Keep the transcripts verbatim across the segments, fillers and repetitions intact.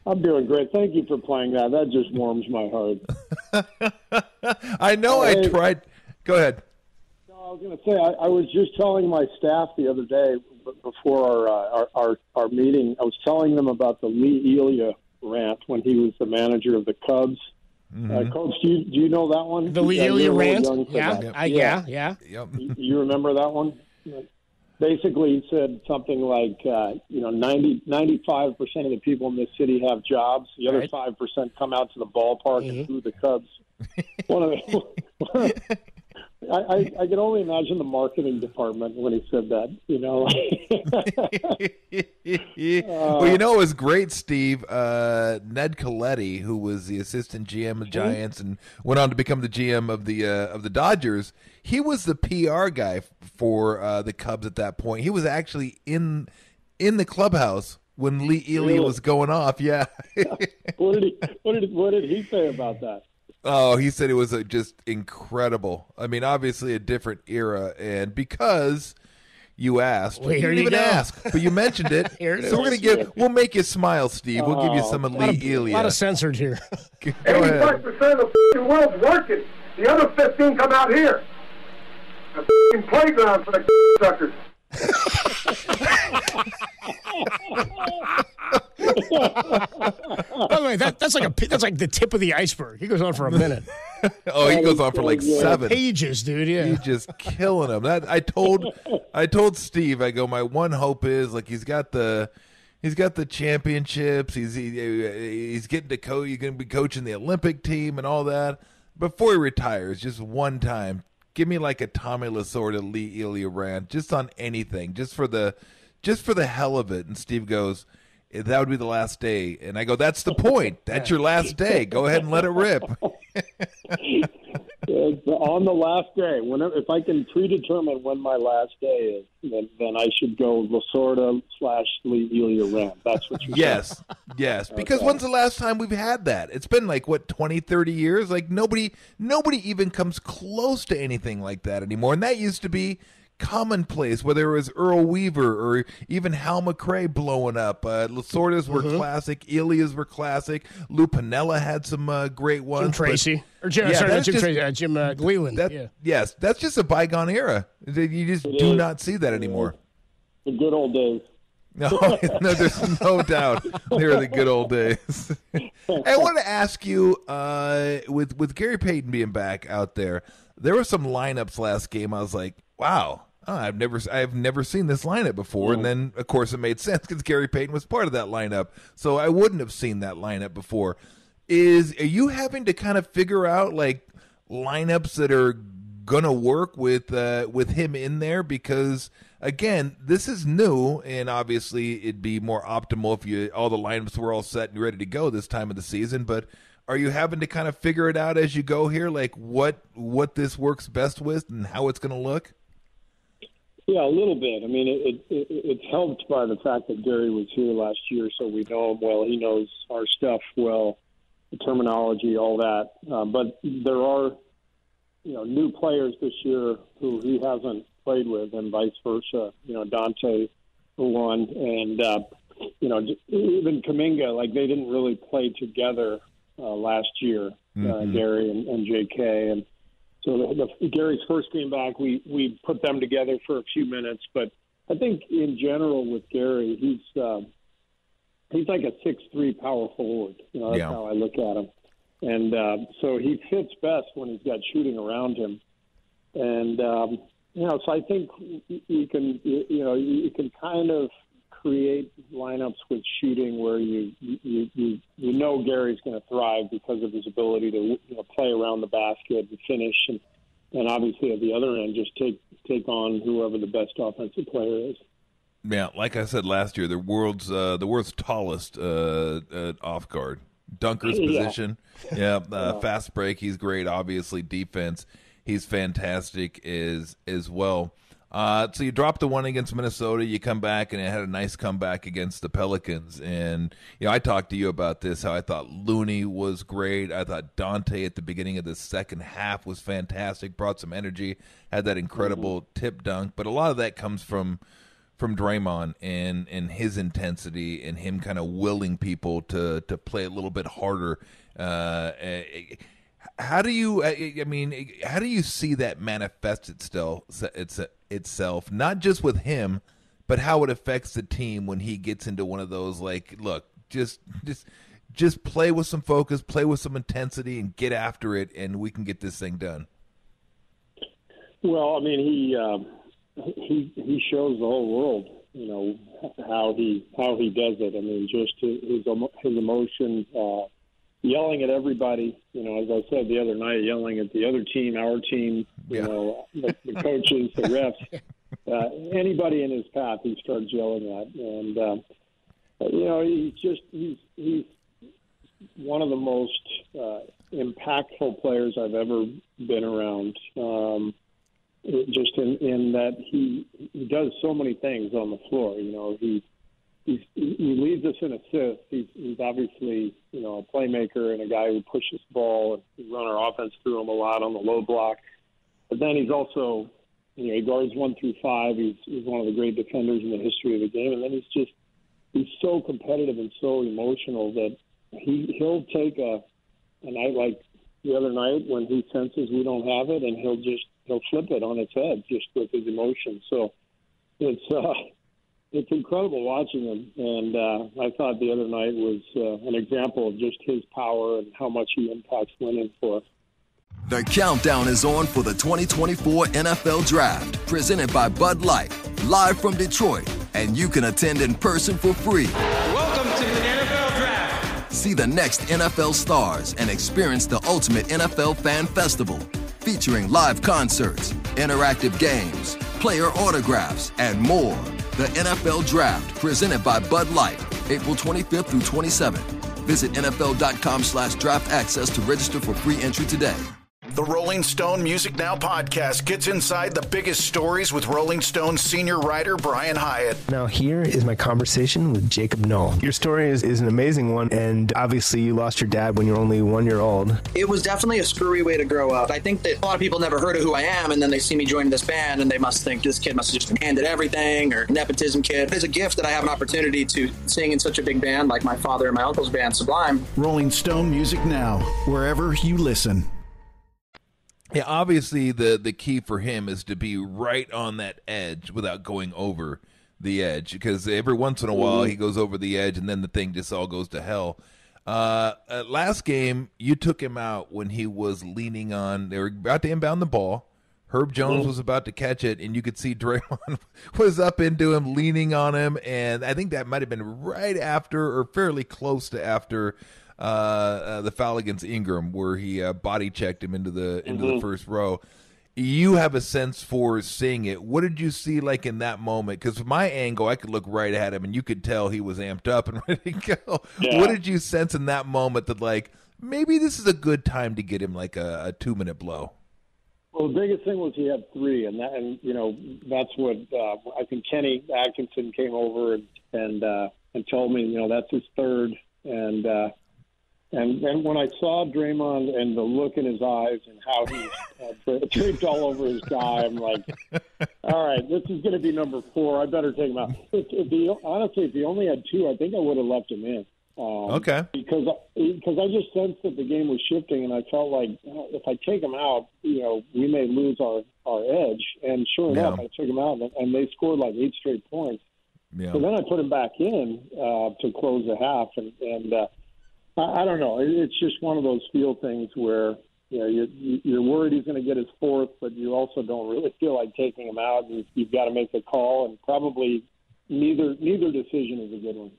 I'm doing great. Thank you for playing that. That just warms my heart. I know. Hey, I tried. Go ahead. No, I was going to say I, I was just telling my staff the other day before our, uh, our our our meeting. I was telling them about the Lee Elia rant when he was the manager of the Cubs. Mm-hmm. Uh, Coach, do you, do you know that one? The Lee Elia rant? Yeah, yep. I, yeah, yeah. Yep. You, you remember that one? Basically, he said something like, uh, you know, ninety, ninety-five percent of the people in this city have jobs. The other right. five percent come out to the ballpark mm-hmm. and boo the Cubs. One of the, I, I, I can only imagine the marketing department when he said that, you know. uh, well, you know, it was great, Steve. Uh, Ned Colletti, who was the assistant G M of the Giants and went on to become the G M of the uh, of the Dodgers, he was the P R guy for uh, the Cubs at that point. He was actually in in the clubhouse when Lee Elia really? was going off. Yeah. what did he what did what did he say about that? Oh, he said it was uh, just incredible. I mean, obviously a different era, and because you asked, well, you didn't even go. ask, but you mentioned it. Here it so is. we're gonna give, we'll make you smile, Steve. We'll give you some of Lee Elia. A lot of censored here. eighty-five percent of the world's working. The other fifteen come out here. A f***ing playground for the suckers. By the way, that, that's like a that's like the tip of the iceberg. He goes on for a minute. oh, he goes on for like seven pages, dude. Yeah, he's just killing him. That I told, I told Steve. I go, my one hope is like he's got the, he's got the championships. He's he, he's getting to coach. He's going to be coaching the Olympic team and all that. Before he retires, just one time, give me like a Tommy Lasorda, Lee Elia rant, just on anything, just for the, just for the hell of it. And Steve goes, that would be the last day. And I go, that's the point. That's your last day. Go ahead and let it rip. It's on the last day. Whenever, if I can predetermine when my last day is, then, then I should go Lasorda slash Lee Elia rant. That's what you're Yes, saying. yes. Because okay. when's the last time we've had that? It's been like, what, twenty, thirty years? Like nobody, nobody even comes close to anything like that anymore. And that used to be commonplace, whether it was Earl Weaver or even Hal McRae blowing up. Uh, Lasorda's were mm-hmm. classic. Elias were classic. Lou Piniella had some uh, great ones. Jim Tracy. But, or Jim, yeah, sorry, not Jim just, Tracy, uh, Jim uh, Gleeland. That, yeah. Yes, that's just a bygone era. You just it do is. not see that anymore. The good old days. No, no, there's no doubt. They're the good old days. I want to ask you, uh, with with Gary Payton being back out there, there were some lineups last game. I was like, wow, oh, I've never, I've never seen this lineup before. Mm. And then, of course, it made sense because Gary Payton was part of that lineup, so I wouldn't have seen that lineup before. Is are you having to kind of figure out like lineups that are gonna work with uh, with him in there? Because again, this is new, and obviously it'd be more optimal if you all the lineups were all set and ready to go this time of the season. But are you having to kind of figure it out as you go here, like what what this works best with and how it's going to look? Yeah, a little bit. I mean, it, it, it's helped by the fact that Gary was here last year, so we know him well. He knows our stuff well, the terminology, all that. Uh, but there are, you know, new players this year who he hasn't played with, and vice versa. You know, Dante for one, and uh, you know, even Kuminga. Like they didn't really play together uh, last year, mm-hmm. uh, Gary and, and J K, and so the, the, Gary's first game back, we we put them together for a few minutes. But I think in general with Gary, he's uh, he's like a six three power forward. You know, that's yeah. how I look at him, and uh, so he fits best when he's got shooting around him, and. Um, You know, so I think you can, you know, you can kind of create lineups with shooting where you you you, you know Gary's going to thrive because of his ability to you know, play around the basket and finish, and, and obviously at the other end just take take on whoever the best offensive player is. Yeah, like I said last year, the world's uh, the world's tallest uh, uh, off guard, dunker's position. Yeah, yeah uh, yeah. Fast break. He's great. Obviously, defense. He's fantastic as as well. Uh, so you dropped the one against Minnesota. You come back and it had a nice comeback against the Pelicans. And you know, I talked to you about this. How I thought Looney was great. I thought Dante at the beginning of the second half was fantastic. Brought some energy. Had that incredible mm-hmm. tip dunk. But a lot of that comes from from Draymond and, and his intensity and him kind of willing people to, to play a little bit harder. Uh, how do you, I mean, how do you see that manifest itself, it's, itself, not just with him, but how it affects the team when he gets into one of those, like, look, just, just, just play with some focus, play with some intensity, and get after it, and we can get this thing done. Well, I mean, he um, he he shows the whole world, you know, how he how he does it. I mean, just his his emotion, uh, yelling at everybody. You know, as I said the other night, yelling at the other team, our team. You Yeah. know, the, the coaches, the refs, uh, anybody in his path, he starts yelling at, and um, you know, he's just he's he's one of the most uh, impactful players I've ever been around. Um, just in, in that he he does so many things on the floor. You know, he he's, he leads us in assists. He's, he's obviously, you know, a playmaker and a guy who pushes the ball. We run our offense through him a lot on the low block. But then he's also, you know, he guards one through five. He's, he's one of the great defenders in the history of the game. And then he's just he's so competitive and so emotional that he he'll take a a night like the other night when he senses we don't have it, and he'll just he'll flip it on its head just with his emotion. So it's uh, it's incredible watching him, and uh, I thought the other night was uh, an example of just his power and how much he impacts winning for us. The countdown is on for the twenty twenty-four N F L Draft, presented by Bud Light, live from Detroit, and you can attend in person for free. Welcome to the N F L Draft. See the next N F L stars and experience the ultimate N F L fan festival, featuring live concerts, interactive games, player autographs, and more. The N F L Draft, presented by Bud Light, April twenty-fifth through twenty-seventh. Visit N F L dot com slash draft access to register for free entry today. The Rolling Stone Music Now podcast gets inside the biggest stories with Rolling Stone's senior writer, Brian Hyatt. Now here is my conversation with Jacob Knoll. Your story is, is an amazing one, and obviously you lost your dad when you were only one year old. It was definitely a screwy way to grow up. I think that a lot of people never heard of who I am, and then they see me join this band, and they must think this kid must have just been handed everything, or nepotism kid. It's a gift that I have an opportunity to sing in such a big band like my father and my uncle's band, Sublime. Rolling Stone Music Now, wherever you listen. Yeah, obviously the, the key for him is to be right on that edge without going over the edge, because every once in a while he goes over the edge and then the thing just all goes to hell. Uh, uh, last game, you took him out when he was leaning on, they were about to inbound the ball. Herb Jones was about to catch it, and you could see Draymond was up into him, leaning on him, and I think that might have been right after or fairly close to after uh, uh, the foul against Ingram, where he uh, body checked him into the into mm-hmm. the first row. You have a sense for seeing it. What did you see like in that moment? Because from my angle, I could look right at him, and you could tell he was amped up and ready to go. Yeah. What did you sense in that moment that, like, maybe this is a good time to get him like a, a two-minute blow? Well, the biggest thing was he had three, and that, and you know, that's what uh, I think Kenny Atkinson came over and and, uh, and told me, you know, that's his third, and uh, and and when I saw Draymond and the look in his eyes and how he uh, draped all over his guy, I'm like, all right, this is going to be number four. I better take him out. If, if he, honestly, if he only had two, I think I would have left him in. Um, okay. Because because I just sensed that the game was shifting, and I felt like oh, if I take him out, you know, we may lose our, our edge. And sure enough, yeah. I took him out, and they scored like eight straight points. Yeah. So then I put him back in uh, to close the half, and, and uh, I, I don't know. It's just one of those feel things where you know you're, you're worried he's going to get his fourth, but you also don't really feel like taking him out. And you've got to make a call, and probably neither neither decision is a good one.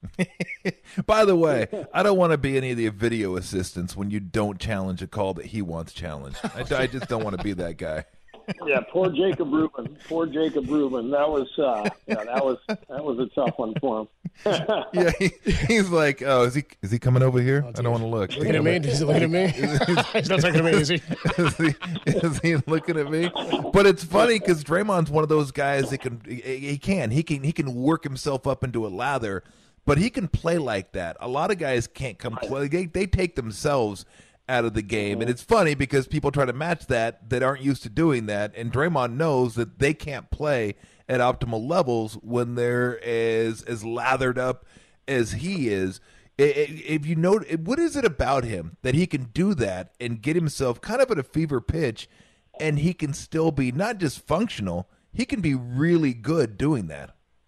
By the way, I don't want to be any of the video assistants when you don't challenge a call that he wants challenged. I, I just don't want to be that guy. Yeah, poor Jacob Rubin. Poor Jacob Rubin. That was uh, yeah, that was that was a tough one for him. Yeah, he, he's like, oh, is he is he coming over here? Oh, I don't want to look. Looking at me? Is he looking at me? He's not looking at me, is he? is he? Is he looking at me? But it's funny because Draymond's one of those guys that can he, he can he can he can work himself up into a lather. But he can play like that. A lot of guys can't come play. They, they take themselves out of the game. And it's funny because people try to match that that aren't used to doing that. And Draymond knows that they can't play at optimal levels when they're as as lathered up as he is. If you know, what is it about him that he can do that and get himself kind of at a fever pitch, and he can still be not just functional, he can be really good doing that?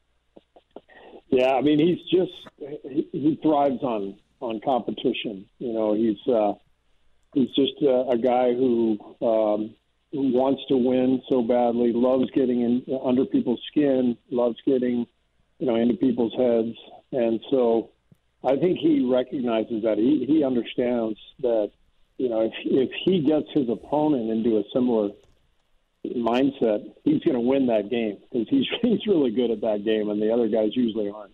Yeah, I mean, he's just he, he thrives on on competition. You know, he's uh, he's just a, a guy who um, who wants to win so badly, loves getting in under people's skin, loves getting you know into people's heads, and so I think he recognizes that. He he understands that you know if if he gets his opponent into a similar mindset, he's going to win that game because he's he's really good at that game, and the other guys usually aren't.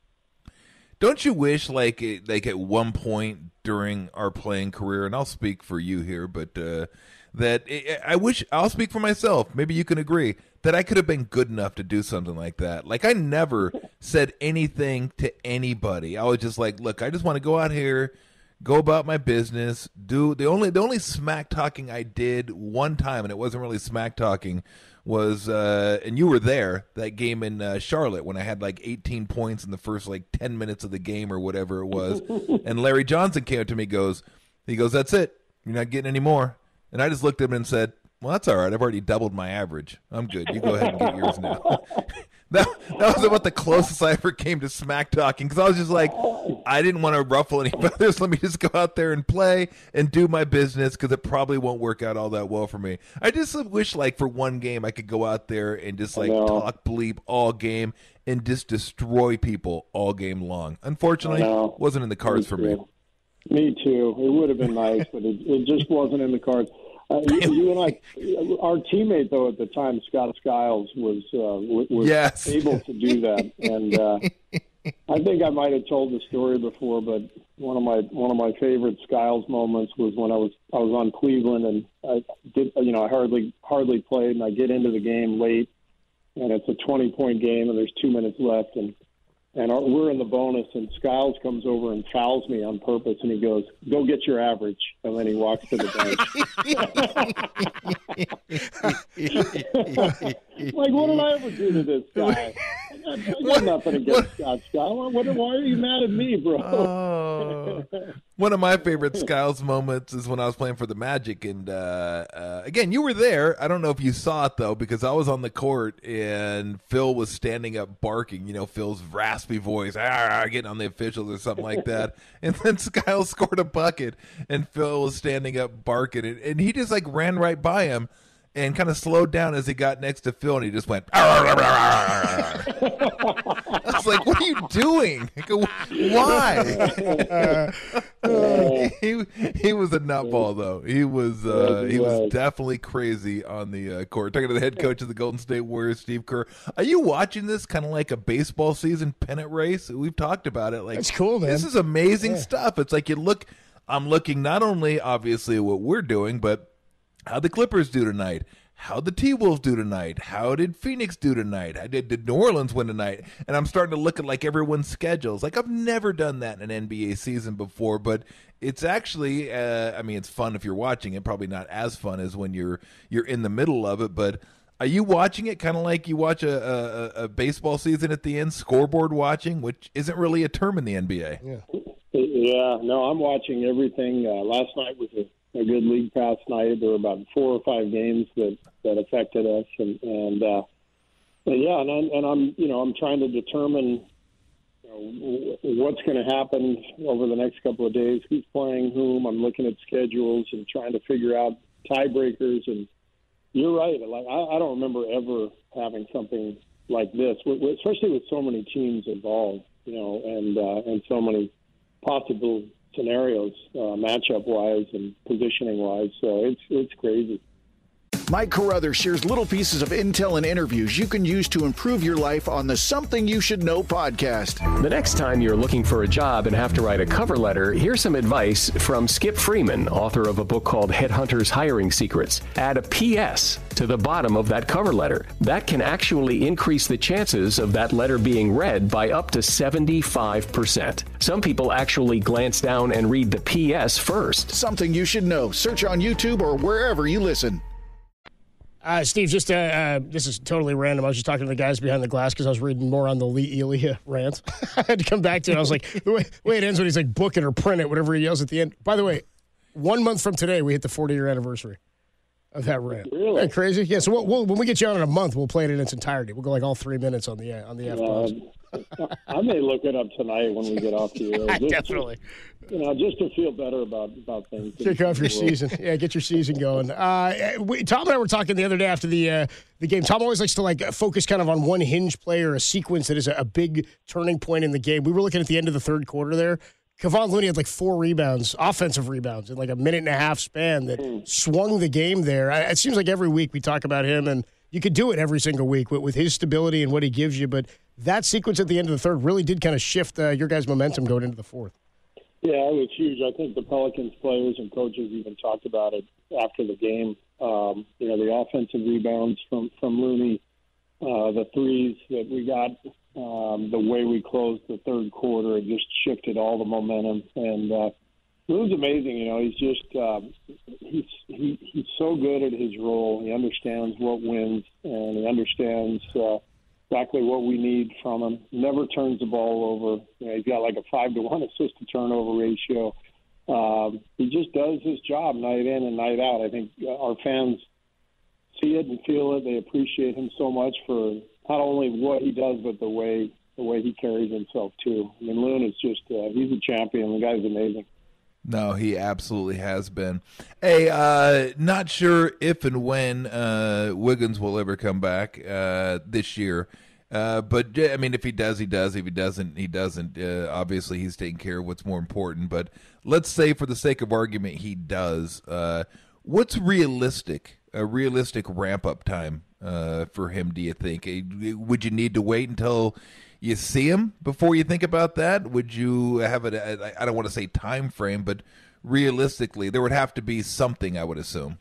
Don't you wish, like, like at one point during our playing career, and I'll speak for you here, but uh, that I wish, I'll speak for myself, maybe you can agree, that I could have been good enough to do something like that. Like, I never said anything to anybody. I was just like, look, I just want to go out here, go about my business, do the only the only smack talking I did one time, and it wasn't really smack talking, was uh, and you were there that game in uh, Charlotte when I had like eighteen points in the first like ten minutes of the game or whatever it was, and Larry Johnson came up to me, goes, he goes, that's it, you're not getting any more, and I just looked at him and said, well, that's all right, I've already doubled my average, I'm good, you go ahead and get yours now. That, that was about the closest I ever came to smack talking, because I was just like, I didn't want to ruffle any feathers. Let me just go out there and play and do my business, because it probably won't work out all that well for me. I just wish, like, for one game I could go out there and just, like, talk bleep all game and just destroy people all game long. Unfortunately, it wasn't in the cards for me. Me too. It would have been nice, but it, it just wasn't in the cards. Uh, you, you and I, our teammate though at the time, Scott Skiles, was uh, was yes. able to do that, and uh, I think I might have told the story before. But one of my one of my favorite Skiles moments was when I was I was on Cleveland, and I did you know I hardly hardly played, and I get into the game late, and it's a twenty point game, and there's two minutes left, and. And our, we're in the bonus, and Skiles comes over and fouls me on purpose, and he goes, go get your average. And then he walks to the bench. Like, what did I ever do to this guy? I got what, nothing against what, Scott Skiles. What, why are you mad at me, bro? Oh. One of my favorite Skiles moments is when I was playing for the Magic. And, uh, uh, again, you were there. I don't know if you saw it, though, because I was on the court, and Phil was standing up barking. You know, Phil's raspy voice, ah, getting on the officials or something like that. And then Skiles scored a bucket, and Phil was standing up barking. And, and he just, like, ran right by him and kind of slowed down as he got next to Phil, and he just went, I was like, what are you doing? I go, why? he he was a nutball, though. He was uh, he was definitely crazy on the uh, court. Talking to the head coach of the Golden State Warriors, Steve Kerr. Are you watching this kind of like a baseball season pennant race? We've talked about it. Like, that's cool, man. This is amazing yeah. stuff. It's like you look, I'm looking not only, obviously, at what we're doing, but how the Clippers do tonight, how the T-Wolves do tonight, how did Phoenix do tonight, how did, did New Orleans win tonight? And I'm starting to look at, like, everyone's schedules. Like, I've never done that in an N B A season before, but it's actually, uh, I mean, it's fun if you're watching it, probably not as fun as when you're you're in the middle of it, but are you watching it kind of like you watch a, a, a baseball season at the end, scoreboard watching, which isn't really a term in the N B A? Yeah, yeah no, I'm watching everything. Uh, last night was a a good league pass night. There were about four or five games that, that affected us, and and, uh, and yeah, and I'm, and I'm you know I'm trying to determine you know, what's going to happen over the next couple of days. Who's playing whom? I'm looking at schedules and trying to figure out tiebreakers. And you're right. Like I, I don't remember ever having something like this, especially with so many teams involved. You know, and uh, and so many possible scenarios, uh, matchup wise and positioning wise. So it's it's crazy. Mike Carruthers shares little pieces of intel and interviews you can use to improve your life on the Something You Should Know podcast. The next time you're looking for a job and have to write a cover letter, here's some advice from Skip Freeman, author of a book called Headhunters Hiring Secrets. Add a P S to the bottom of that cover letter. That can actually increase the chances of that letter being read by up to seventy-five percent. Some people actually glance down and read the P S first. Something You Should Know. Search on YouTube or wherever you listen. Uh, Steve, just uh, uh, this is totally random. I was just talking to the guys behind the glass because I was reading more on the Lee Elia rant. I had to come back to it. I was like, the way, the way it ends when he's like, book it or print it, whatever he yells at the end. By the way, one month from today, we hit the forty-year anniversary of that rant. Really? Isn't that crazy? Yeah, so we'll, we'll, when we get you on in a month, we'll play it in its entirety. We'll go like all three minutes on the, uh, on the F-Pause. Uh, I may look it up tonight when we get off the air. Just, Definitely. You know, just to feel better about, about things. Kick off your season. Yeah, get your season going. Uh, we, Tom and I were talking the other day after the uh, the game. Tom always likes to like focus kind of on one hinge play or a sequence that is a, a big turning point in the game. We were looking at the end of the third quarter there. Kevon Looney had like four rebounds, offensive rebounds, in like a minute and a half span that mm. swung the game there. It seems like every week we talk about him, and you could do it every single week with, with his stability and what he gives you. But that sequence at the end of the third really did kind of shift uh, your guys' momentum going into the fourth. Yeah, it was huge. I think the Pelicans players and coaches even talked about it after the game. Um, you know, the offensive rebounds from, from Looney, uh, the threes that we got, um, the way we closed the third quarter, it just shifted all the momentum. And uh, it was amazing. You know, he's just um, he's he, he's so good at his role. He understands what wins, and he understands uh, exactly what we need from him. Never turns the ball over. You know, he's got like a five to one assist to turnover ratio. Um, he just does his job night in and night out. I think our fans see it and feel it. They appreciate him so much for not only what he does, but the way the way he carries himself too. I mean, Loon is just uh, he's a champion. The guy's amazing. No, he absolutely has been. Hey, uh, not sure if and when uh, Wiggins will ever come back uh, this year. Uh, but, I mean, if he does, he does. If he doesn't, he doesn't. Uh, obviously, he's taking care of what's more important. But let's say, for the sake of argument, he does. Uh, what's realistic, a realistic ramp-up time uh, for him, do you think? Would you need to wait until you see him before you think about that? Would you have a, I don't want to say time frame, but realistically, there would have to be something, I would assume.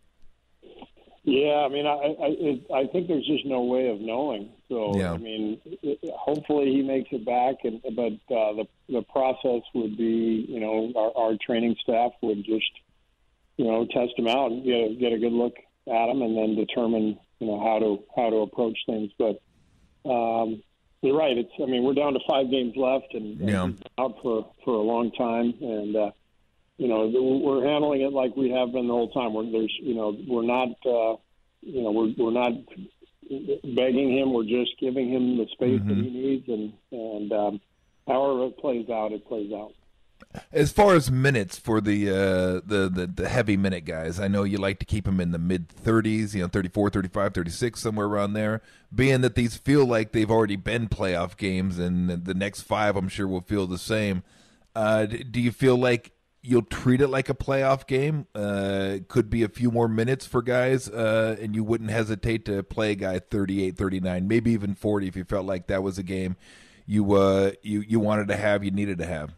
Yeah, I mean, I I, I think there's just no way of knowing. So, yeah. I mean, it, hopefully he makes it back, and but uh, the the process would be, you know, our, our training staff would just, you know, test him out and get a, get a good look at him, and then determine, you know, how to how to approach things. But um, you're right. It's I mean, we're down to five games left, and, and yeah. he's out for for a long time, and. Uh, You know, we're handling it like we have been the whole time. We're, there's, you know, we're not, uh, you know, we're we're not begging him. We're just giving him the space mm-hmm. that he needs, and and um, however it plays out, it plays out. As far as minutes for the, uh, the the the heavy minute guys, I know you like to keep them in the mid thirties, you know, thirty-four, thirty-five, thirty-six, somewhere around there. Being that these feel like they've already been playoff games, and the next five, I'm sure, will feel the same. Uh, do you feel like you'll treat it like a playoff game? Uh, could be a few more minutes for guys, uh, and you wouldn't hesitate to play a guy thirty-eight, thirty-nine, maybe even forty if you felt like that was a game you uh, you you wanted to have, you needed to have.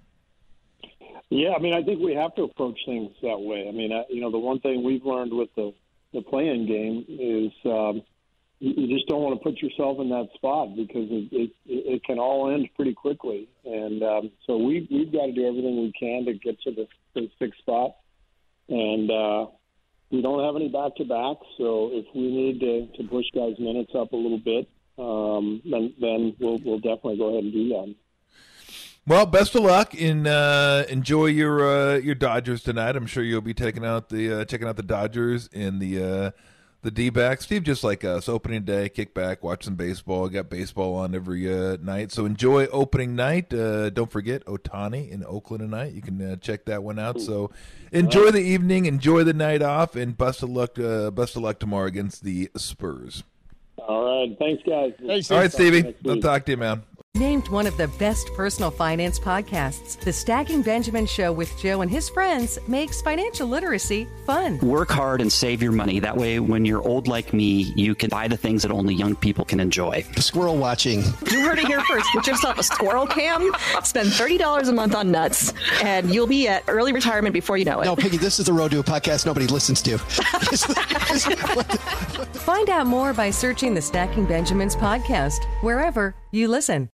Yeah, I mean, I think we have to approach things that way. I mean, I, you know, the one thing we've learned with the, the play-in game is um, you, you just don't want to put yourself in that spot because it, it, it can all end pretty quickly. And um, so we, we've got to do everything we can to get to the, the sixth spot. And uh, we don't have any back-to-backs, so if we need to, to push guys' minutes up a little bit, um, then, then we'll, we'll definitely go ahead and do that. Well, best of luck and uh, enjoy your uh, your Dodgers tonight. I'm sure you'll be taking out the uh, checking out the Dodgers and the uh, the D-backs. Steve, just like us, opening day, kick back, watch some baseball. Got baseball on every uh, night, so enjoy opening night. Uh, don't forget Ohtani in Oakland tonight. You can uh, check that one out. So enjoy the evening, enjoy the night off, and best of luck. Uh, best of luck tomorrow against the Spurs. All right, thanks, guys. Thanks, All right, Stevie. I'll talk to you, man. Named one of the best personal finance podcasts, the Stacking Benjamin Show with Joe and his friends makes financial literacy fun. Work hard and save your money. That way, when you're old like me, you can buy the things that only young people can enjoy. Squirrel watching. You heard it here first. Get yourself a squirrel cam, spend thirty dollars a month on nuts, and you'll be at early retirement before you know it. No, Piggy, this is the Road to a podcast nobody listens to. Find out more by searching the Stacking Benjamins podcast, wherever you listen.